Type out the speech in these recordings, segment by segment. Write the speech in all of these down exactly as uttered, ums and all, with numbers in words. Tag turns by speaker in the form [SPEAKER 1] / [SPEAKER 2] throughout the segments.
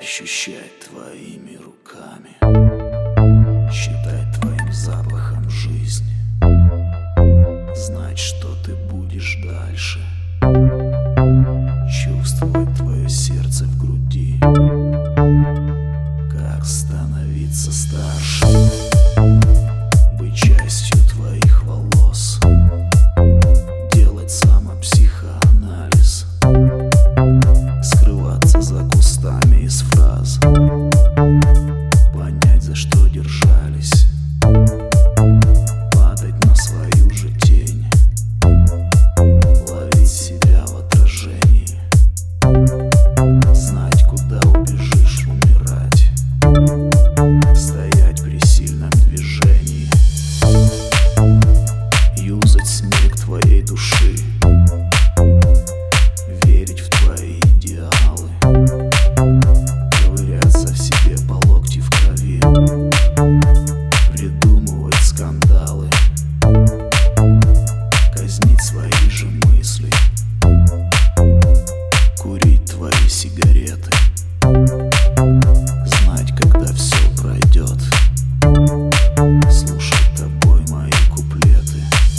[SPEAKER 1] ощущать твоими руками, считать твоим запахом жизни, знать, что ты будешь дальше, чувствовать твое сердце в груди, как становиться старше, быть частью твоих волос, делать самопсихоанализ, скрываться за кустами из фраз, понять, за что держались, падать на свою же тень, ловить себя в отражении, знать, куда убежишь умирать, стоять при сильном движении, юзать снег твоей души, верить в твои идеалы, ковыряться в себе по локти в крови, придумывать скандалы, казнить свои же мысли, курить твои сигареты, знать, когда все пройдет, слушать тобой мои куплеты.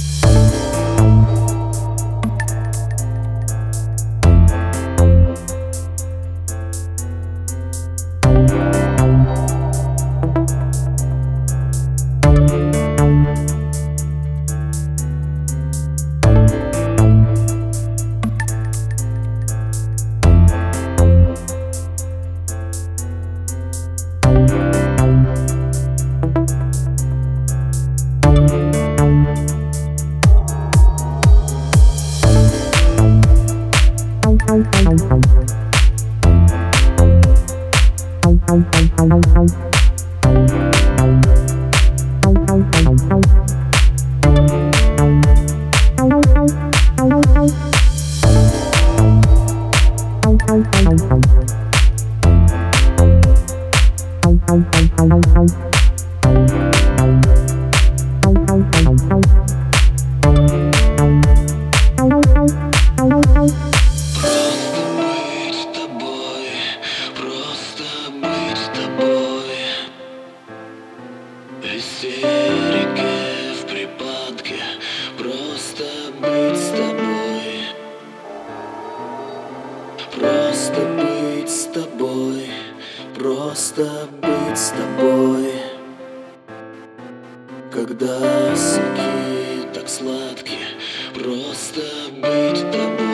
[SPEAKER 1] В истерике, в припадке, просто быть с тобой, просто быть с тобой, просто быть с тобой. Когда соки так сладкие, просто быть тобой.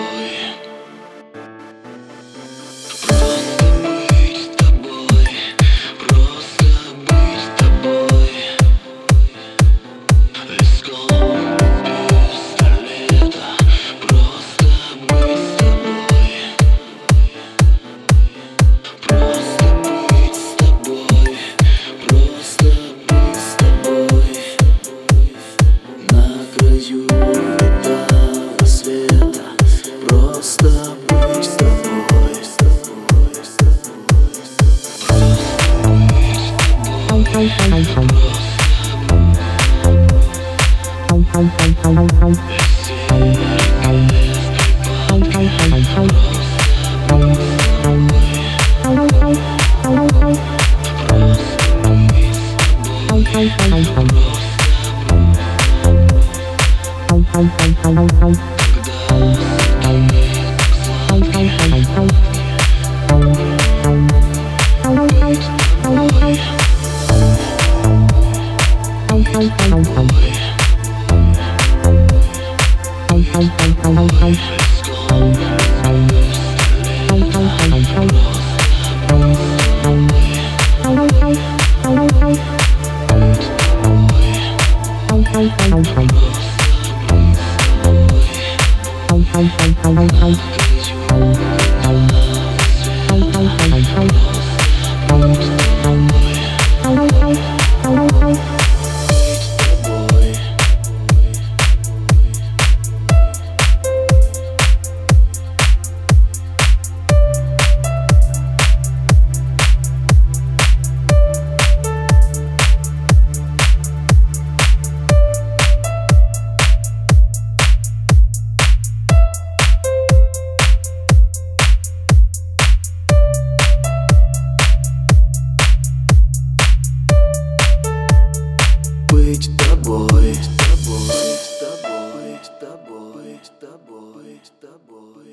[SPEAKER 1] Тобой.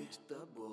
[SPEAKER 1] быть тобой.